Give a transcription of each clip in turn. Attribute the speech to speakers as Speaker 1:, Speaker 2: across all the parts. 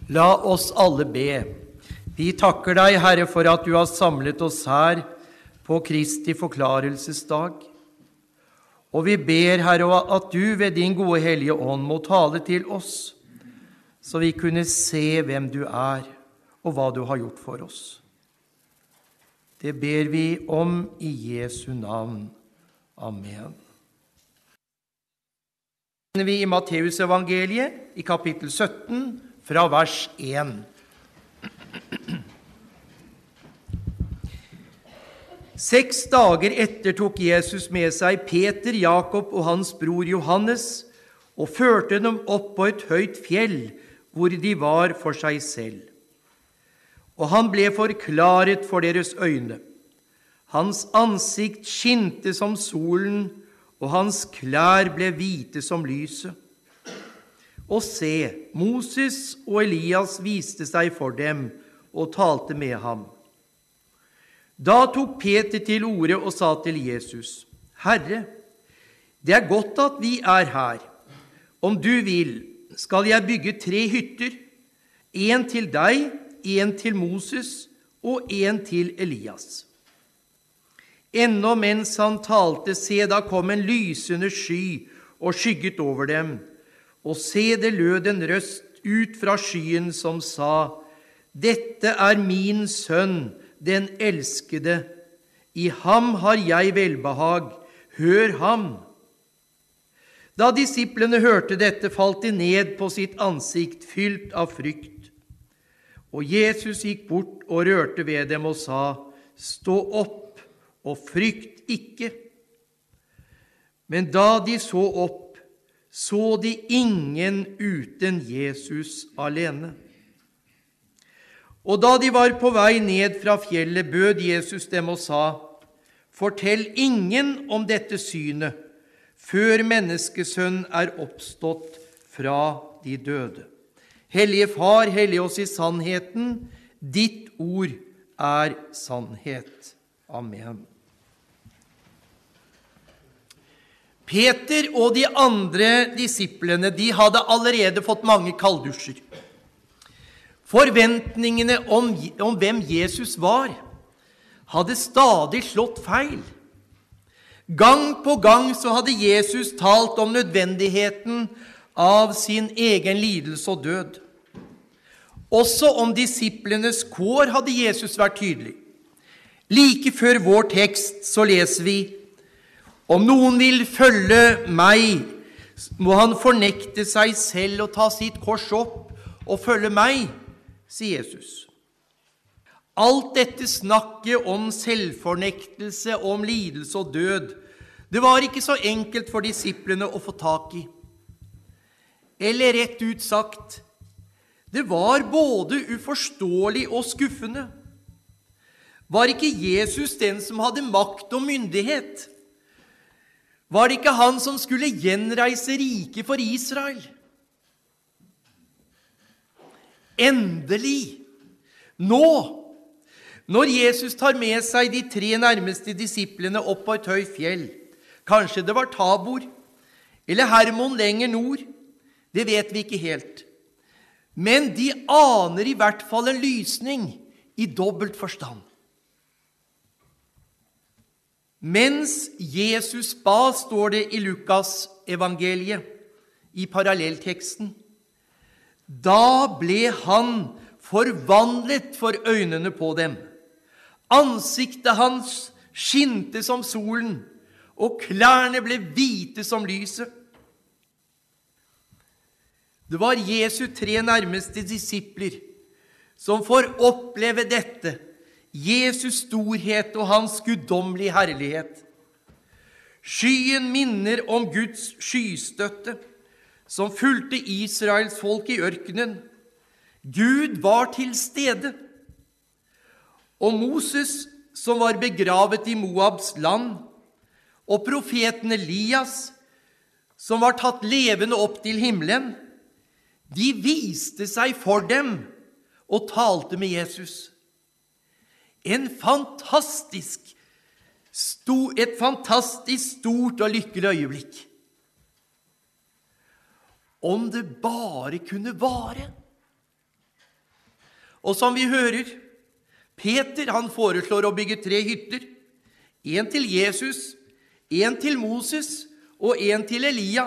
Speaker 1: La oss alle be. Vi takker deg, Herre, for at du har samlet oss her på Kristi forklarelsesdag. Og vi ber, Herre, at du ved din gode hellige ånd må tale til oss, så vi kunne se hvem du er, og hva du har gjort for oss. Det ber vi om i Jesu navn. Amen. Vi i Matteus evangeliet i kapittel 17, fra vers 1. Seks dager etter tok Jesus med seg Peter, Jakob og hans bror Johannes og førte dem opp på et høyt fjell, hvor de var for seg selv. Og han ble forklaret for deres øyne. Hans ansikt skinte som solen, og hans klær ble hvite som lyset. Og se, Moses og Elias viste seg for dem og talte med ham. Da tok Peter til orde og sa til Jesus, «Herre, det er godt at vi er her. Om du vil, skal jeg bygge 3 hytter, en til deg, en til Moses og en til Elias.» Ennå mens han talte, se, da kom en lysende sky og skygget over dem. Og se, det lød en røst ut fra skyen som sa, «Dette er min sønn, den elskede. I ham har jeg velbehag. Hør ham!» Da disiplene hørte dette, falt de ned på sitt ansikt, fylt av frykt. Og Jesus gikk bort og rørte ved dem og sa, «Stå opp, og frykt ikke.» Men da de så opp, så de ingen uten Jesus alene. Og da de var på vei ned fra fjellet, bød Jesus dem og sa, «Fortell ingen om dette synet, før menneskesønnen er oppstått fra de døde.» Hellige Far, hellig oss i sannheten, ditt ord er sannhet. Amen. Peter og de andre disiplene, de hadde allerede fått mange kalddusjer. Forventningene om hvem Jesus var, hadde stadig slått feil. Gang på gang så hadde Jesus talt om nødvendigheten av sin egen lidelse og død. Også om disiplenes kår hadde Jesus vært tydelig. Like før vår tekst så leser vi, «Om noen vil følge meg, må han fornekte seg selv og ta sitt kors opp og følge meg», sier Jesus. Alt dette snakket om selvfornektelse, om lidelse og død, det var ikke så enkelt for disiplene å få tak i. Eller rett ut sagt, det var både uforståelig og skuffende. Var ikke Jesus den som hadde makt og myndighet? Var det ikke han som skulle gjenreise riket for Israel? Endelig, nå, når Jesus tar med seg de 3 nærmeste disiplene opp på et høyt fjell, kanskje det var Tabor, eller Hermon lenger nord, det vet vi ikke helt. Men de aner i hvert fall en lysning i dobbelt forstand. Mens Jesus ba, står det i Lukas evangeliet, i parallellteksten, da ble han forvandlet for øynene på dem. Ansiktet hans skinte som solen, og klærne ble hvite som lyset. Det var Jesu 3 nærmeste disipler som får oppleve dette, Jesus storhet og hans guddommelige herlighet. Skyen minner om Guds skystøtte, som fulgte Israels folk i ørkenen. Gud var til stede. Og Moses, som var begravet i Moabs land, og profeten Elias, som var tatt levende opp til himmelen, de viste seg for dem og talte med Jesus. Et fantastisk stort og lykkelig øyeblikk. Om det bare kunne vare. Og som vi hører, Peter han foreslår å bygge 3 hytter. En til Jesus, en til Moses og en til Elia.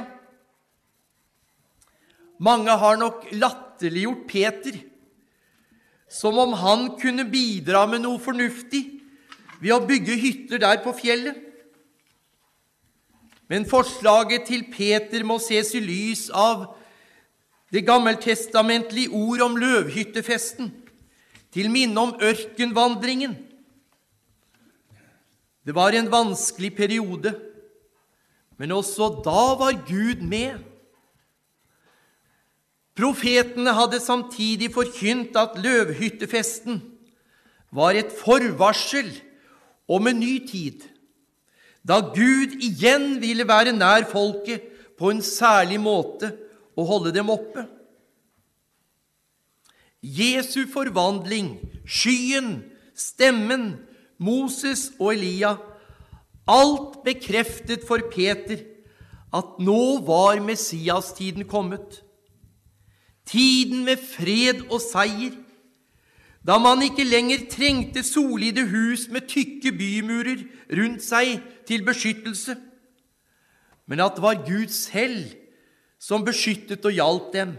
Speaker 1: Mange har nok latterliggjort Peter, som om han kunne bidra med noe fornuftig ved å bygge hytter der på fjellet. Men forslaget til Peter må ses i lys av det gammeltestamentlige ord om løvhyttefesten, til minne om ørkenvandringen. Det var en vanskelig periode, men også da var Gud med. Profetene hadde samtidig forkynt at løvhyttefesten var et forvarsel om en ny tid, da Gud igjen ville være nær folket på en særlig måte og holde dem oppe. Jesu forvandling, skyen, stemmen, Moses og Elia, alt bekreftet for Peter at nå var Messias-tiden kommet. Tiden med fred og seier, da man ikke lenger trengte solide hus med tykke bymurer rundt seg til beskyttelse, men at det var Gud selv som beskyttet og hjalp dem.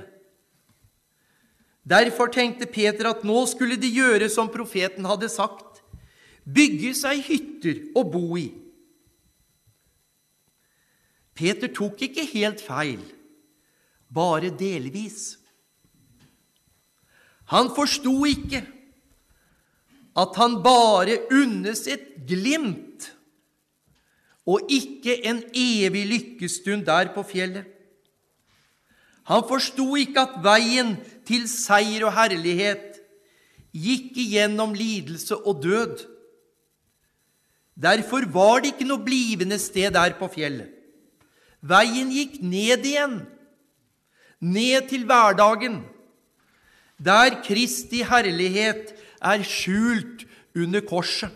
Speaker 1: Derfor tenkte Peter at nå skulle de gjøre som profeten hadde sagt, bygge seg hytter å bo i. Peter tok ikke helt feil, bare delvis. Han forstod ikke at han bare unnes et glimt og ikke en evig lykkestund der på fjellet. Han forstod ikke at veien til seier og herlighet gikk igjennom lidelse og død. Derfor var det ikke noe blivende sted der på fjellet. Veien gikk ned igjen, ned til hverdagen, der Kristi herlighet er skjult under korset.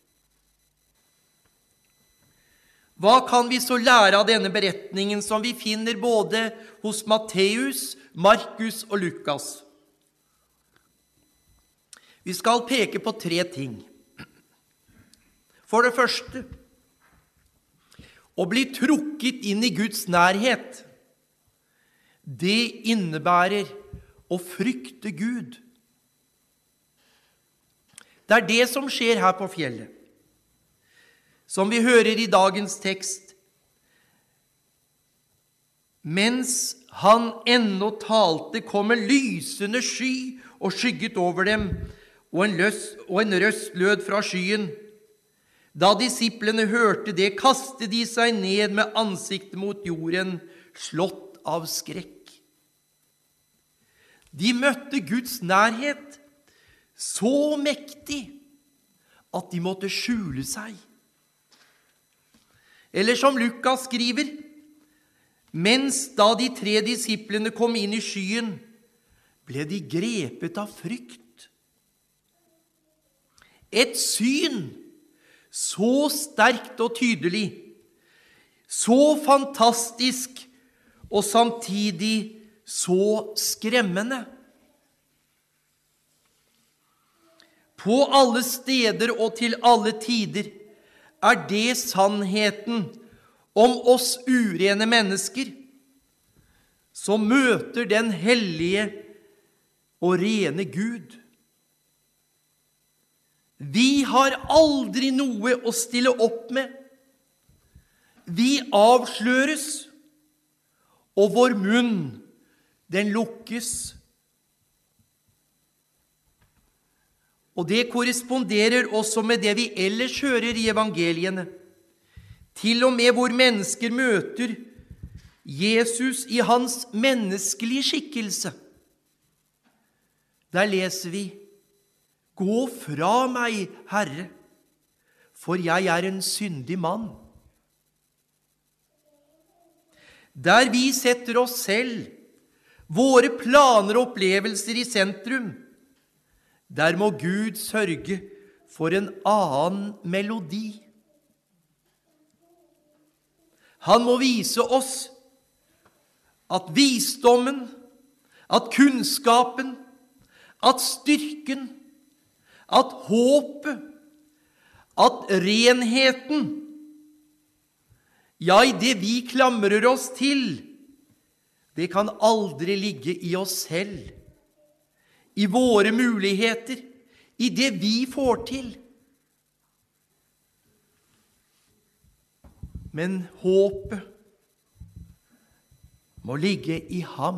Speaker 1: Hva kan vi så lære av denne beretningen som vi finner både hos Matteus, Markus og Lukas? Vi skal peke på 3 ting. For det første, å bli trukket inn i Guds nærhet, det innebærer å frykte Gud. Det er det som skjer her på fjellet. Som vi hører i dagens tekst. Mens han ennå talte, kom en lysende sky og skygget over dem, og en røst lød fra skyen. Da disiplene hørte det, kastet de seg ned med ansiktet mot jorden, slått av skrekk. De møtte Guds nærhet så mektig at de måtte skjule seg. Eller som Lukas skriver, mens da de 3 disiplene kom inn i skyen, ble de grepet av frykt. Et syn så sterkt og tydelig, så fantastisk og samtidig så skremmende. På alle steder og til alle tider er det sannheten om oss urene mennesker som møter den hellige og rene Gud. Vi har aldri noe å stille opp med. Vi avsløres, og vår munn, den lukkes. Og det korresponderer også med det vi ellers hører i evangeliene. Til og med hvor mennesker møter Jesus i hans menneskelige skikkelse. Der leser vi, «Gå fra meg, Herre, for jeg er en syndig mann.» Der vi setter oss selv, våre planer og opplevelser i sentrum, der må Gud sørge for en annen melodi. Han må vise oss at visdommen, at kunnskapen, at styrken, at håpet, at renheten, ja, i det vi klamrer oss til, det kan aldri ligge i oss selv, i våre muligheter, i det vi får til. Men håpet må ligge i ham.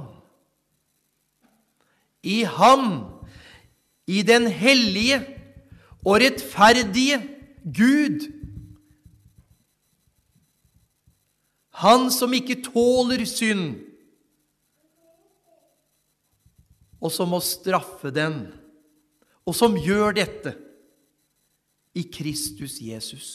Speaker 1: I ham, i den hellige og rettferdige Gud. Han som ikke tåler synd, og som må straffe den, og som gjør dette i Kristus Jesus.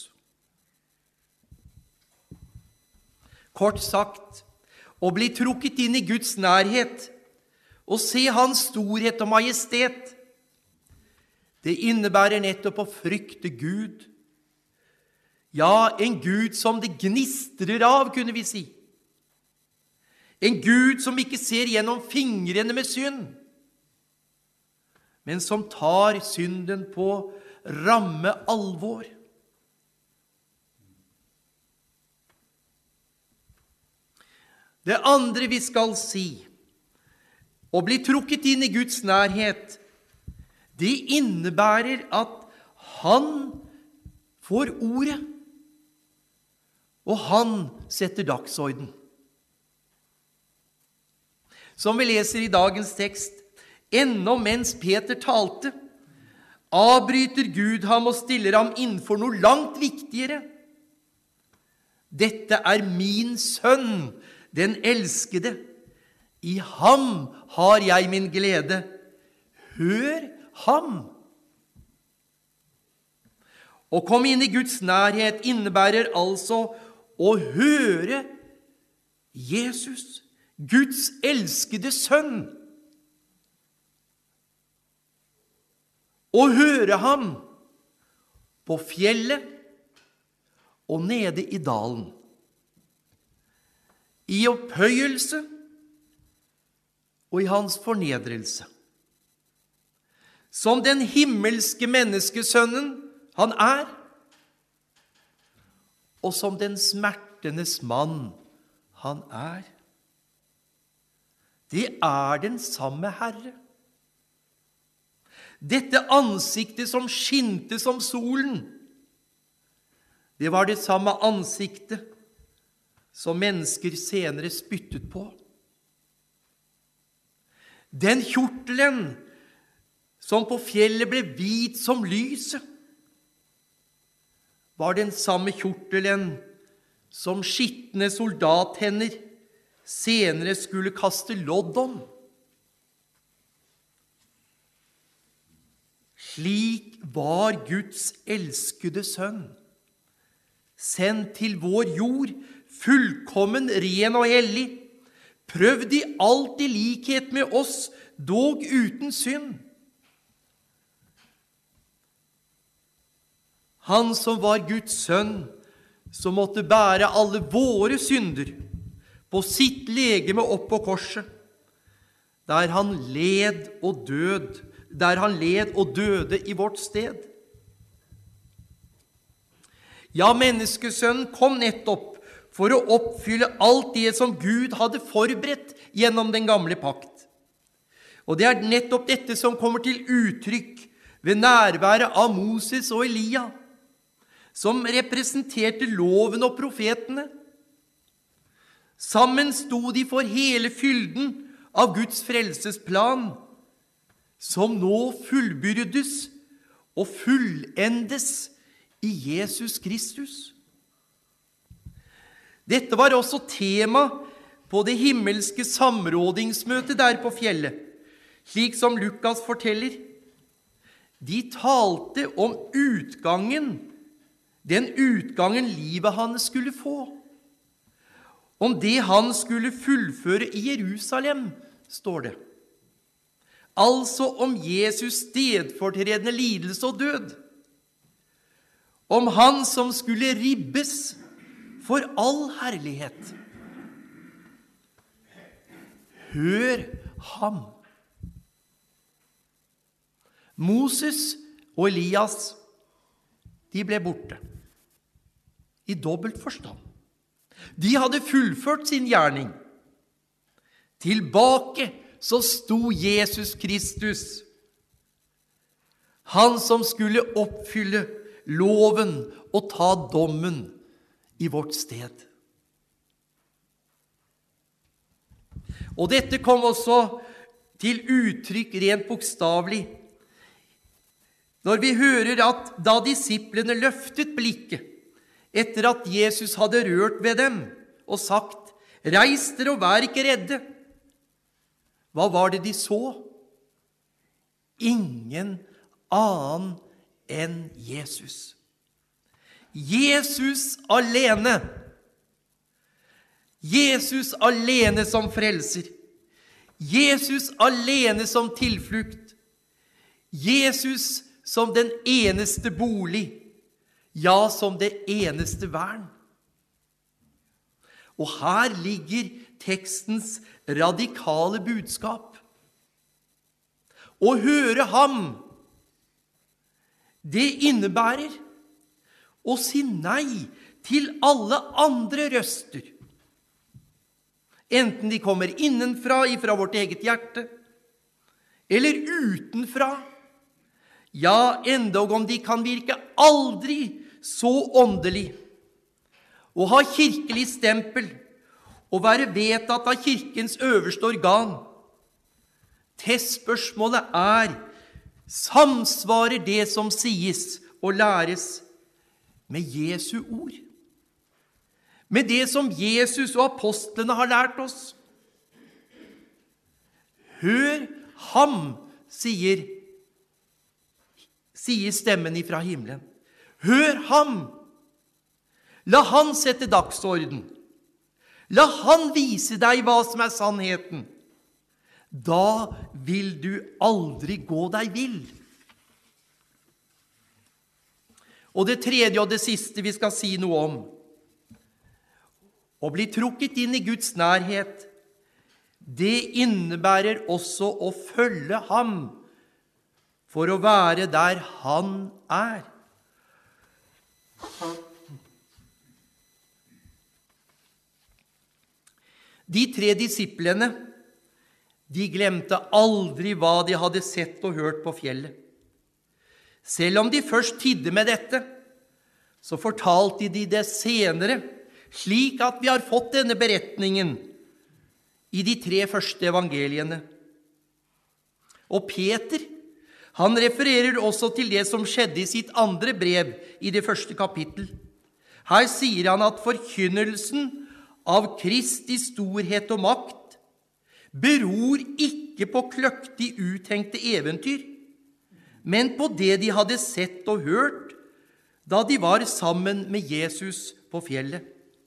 Speaker 1: Kort sagt, å bli trukket inn i Guds nærhet og se hans storhet og majestet, det innebærer nettopp å frykte Gud. Ja, en Gud som det gnistrer av, kunne vi si. En Gud som ikke ser gjennom fingrene med synd, men som tar synden på ramme alvor. Det andre vi skal si, å bli trukket inn i Guds nærhet, det innebærer at han får ordet, og han setter dagsorden. Som vi leser i dagens tekst, ennå mens Peter talte, avbryter Gud ham og stiller ham innenfor noe langt viktigere. Dette er min sønn, den elskede. I ham har jeg min glede. Hør ham. Å komme inn i Guds nærhet innebærer altså å høre Jesus, Guds elskede sønn. Å høre ham på fjellet og nede i dalen. I opphøyelse og i hans fornedrelse. Som den himmelske menneskesønnen han er, og som den smertenes mann han er. Det er den samme Herre. Dette ansiktet som skinte som solen, det var det samme ansiktet som mennesker senere spyttet på. Den kjortelen som på fjellet ble hvit som lyset, var den samme kjortelen som skitne soldathender senere skulle kaste lodd om. Slik var Guds elskede sønn, sendt til vår jord, fullkommen, ren og hellig, prøvd i alt i likhet med oss, dog uten synd. Han som var Guds sønn, som måtte bære alle våre synder på sitt legeme opp på korset, der han led og døde i vårt sted. Ja, menneskesønnen kom nettopp for å oppfylle alt det som Gud hadde forberedt gjennom den gamle pakt. Og det er nettopp dette som kommer til uttrykk ved nærværet av Moses og Elia, som representerte loven og profetene. Sammen sto de for hele fylden av Guds frelsesplan, som nå fullbyrdes og fullendes i Jesus Kristus. Dette var også tema på det himmelske samrådingsmøtet der på fjellet, slik som Lukas forteller. De talte om den utgangen livet hans skulle få, om det han skulle fullføre i Jerusalem, står det. Altså om Jesus stedfortredende lidelse og død, om han som skulle ribbes for all herlighet. Hør ham. Moses og Elias, de ble borte. I dobbelt forstand. De hadde fullført sin gjerning. Tilbake så sto Jesus Kristus, han som skulle oppfylle loven og ta dommen i vårt sted. Og dette kom også til uttrykk rent bokstavelig, når vi hører at da disiplene løftet blikket etter at Jesus hadde rørt ved dem og sagt, «Reis dere og vær ikke redde», hva var det de så? Ingen annen enn Jesus. Jesus alene. Jesus alene som frelser. Jesus alene som tilflukt. Jesus som den eneste bolig. Ja, som det eneste vern. Og her ligger tekstens radikale budskap. Å høre ham, det innebærer å si nei til alle andre røster. Enten de kommer innenfra, ifra vårt eget hjerte, eller utenfra. Ja, endog om de kan virke aldri så åndelig, og ha kirkelig stempel, og være vedtatt av kirkens øverste organ. Testspørsmålet er, samsvarer det som sies og læres med Jesu ord? Med det som Jesus og apostlene har lært oss? Hør ham, sier stemmen ifra himmelen. Hør ham! La han sette dagsorden. La han vise deg hva som er sannheten. Da vil du aldri gå deg vill. Og det tredje og det siste vi skal si noe om, å bli trukket inn i Guds nærhet, det innebærer også å følge ham for å være der han er. De 3 disiplene, de glemte aldri hva de hadde sett og hørt på fjellet. Selv om de først tidde med dette, så fortalte de det senere, slik at vi har fått denne beretningen i de 3 første evangeliene. Og Peter, han refererer også til det som skjedde i sitt andre brev i det første kapittel. Her sier han at forkynnelsen av Kristi storhet og makt beror ikke på kløktig uttenkte eventyr, men på det de hadde sett og hørt da de var sammen med Jesus på fjellet.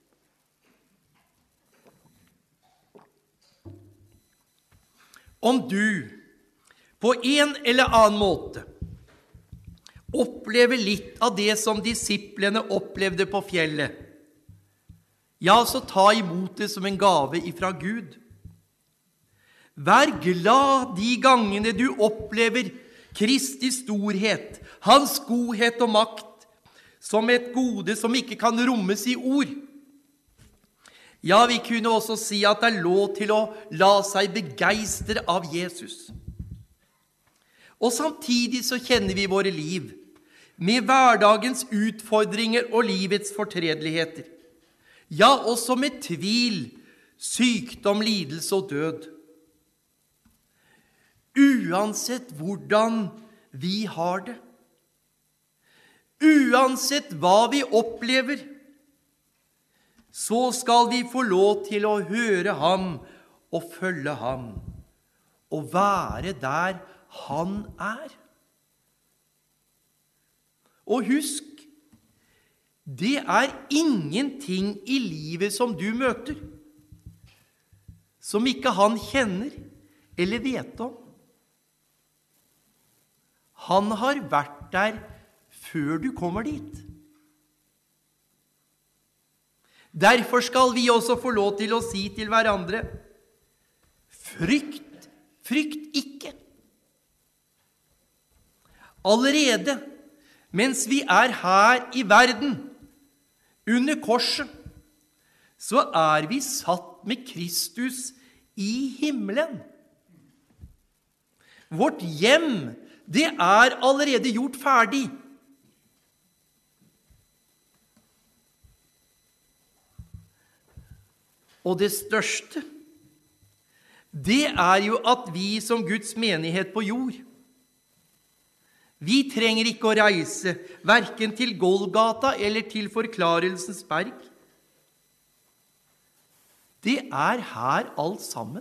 Speaker 1: Om du på en eller annen måte opplever litt av det som disiplene opplevde på fjellet, ja, så ta imot det som en gave ifra Gud. Vær glad de gangene du opplever Kristi storhet, hans godhet og makt, som et gode som ikke kan rommes i ord. Ja, vi kunne også si at det er lov til å la seg begeistre av Jesus. Og samtidig så kjenner vi våre liv med hverdagens utfordringer og livets fortredeligheter. Ja, også med tvil, sykdom, lidelse og død. Uansett hvordan vi har det, uansett hva vi opplever, så skal vi få lov til å høre ham og følge ham, og være der han er. Og husk, det er ingenting i livet som du møter, som ikke han kjenner eller vet om. Han har vært der før du kommer dit. Derfor skal vi også få lov til å si til hverandre, frykt ikke. Allerede mens vi er her i verden, under korset, så er vi satt med Kristus i himmelen. Vårt hjem, det er allerede gjort ferdig. Og det største, det er jo at vi som Guds menighet på jord, vi trenger ikke å reise hverken til Golgata eller til Forklarelsens berg. Det er her alt sammen.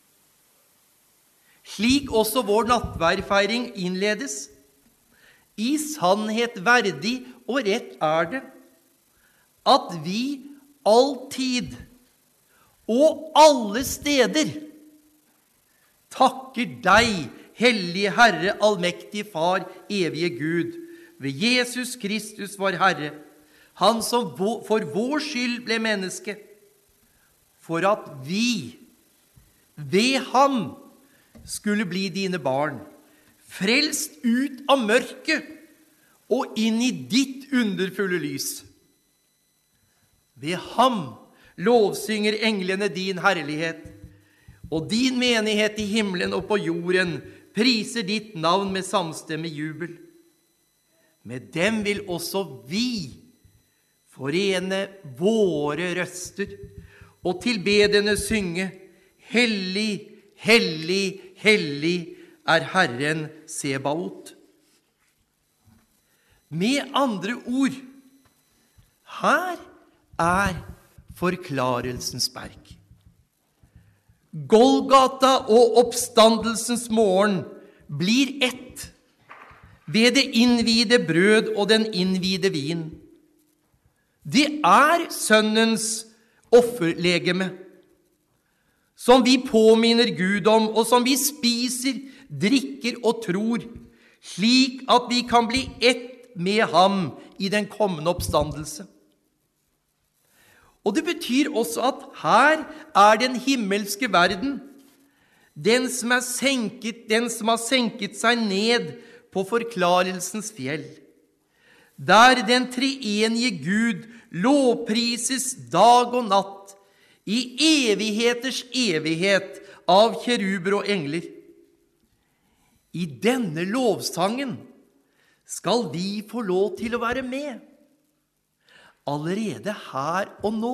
Speaker 1: Slik også vår nattverdfeiring innledes. I sannhet verdig og rett er det at vi alltid og alle steder takker deg, hellige Herre, allmektige Far, evige Gud, ved Jesus Kristus vår Herre, han som for vår skyld ble menneske, for at vi ved ham skulle bli dine barn, frelst ut av mørket og inn i ditt underfulle lys. Ved ham lovsynger englene din herlighet, og din menighet i himmelen og på jorden priser ditt navn med samstemmig jubel. Med dem vil også vi forene våre røster og tilbedende synge: Hellig, hellig, hellig er Herren Sebaot. Med andre ord, her er Forklarelsens berg. Golgata og oppstandelsens morgen blir ett ved det innvide brød og den innvide vin. Det er Sønnens offerlegeme, som vi påminner Gud om, og som vi spiser, drikker og tror, slik at vi kan bli ett med ham i den kommende oppstandelse. Og det betyr også at her er den himmelske verden, den som har senket seg ned på Forklarelsens fjell, der den treenige Gud lovprises dag og natt, i evigheters evighet av keruber og engler. I denne lovsangen skal vi få lov til å være med, allerede her og nå.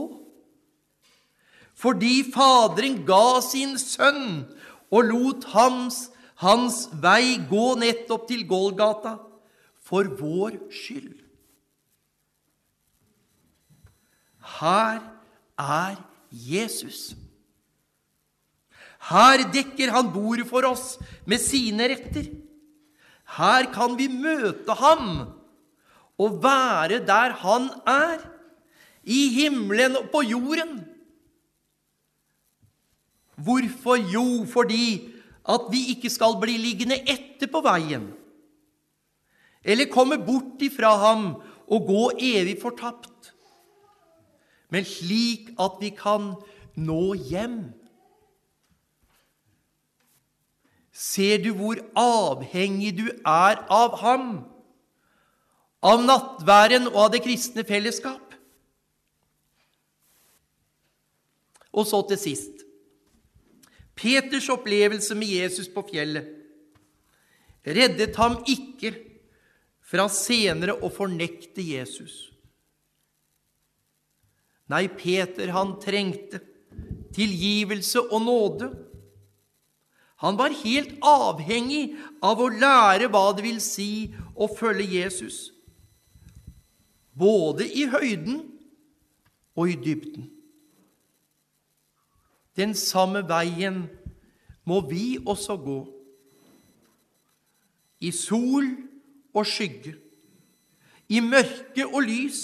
Speaker 1: Fordi Faderen ga sin sønn og lot hans vei gå nettopp til Golgata for vår skyld. Her er Jesus. Her dekker han bordet for oss med sine retter. Her kan vi møte ham og være der han er, i himmelen og på jorden. Hvorfor? Jo, fordi at vi ikke skal bli liggende etter på veien, eller komme bort ifra ham og gå evig fortapt, men slik at vi kan nå hjem. Ser du hvor avhengig du er av ham, av nattværen og av det kristne fellesskap? Og så til sist, Peters opplevelse med Jesus på fjellet reddet ham ikke fra senere å fornekte Jesus. Nei, Peter, han trengte tilgivelse og nåde. Han var helt avhengig av å lære hva det vil si å følge Jesus, både i høyden og i dybden. Den samme veien må vi også gå, i sol og skygge, i mørke og lys.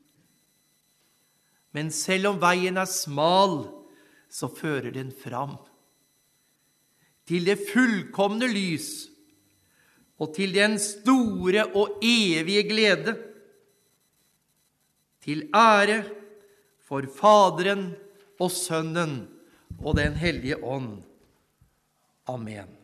Speaker 1: Men selv om veien er smal, så fører den fram til det fullkomne lys og til den store og evige glede, til ære for Faderen og Sønnen og den hellige ånd. Amen.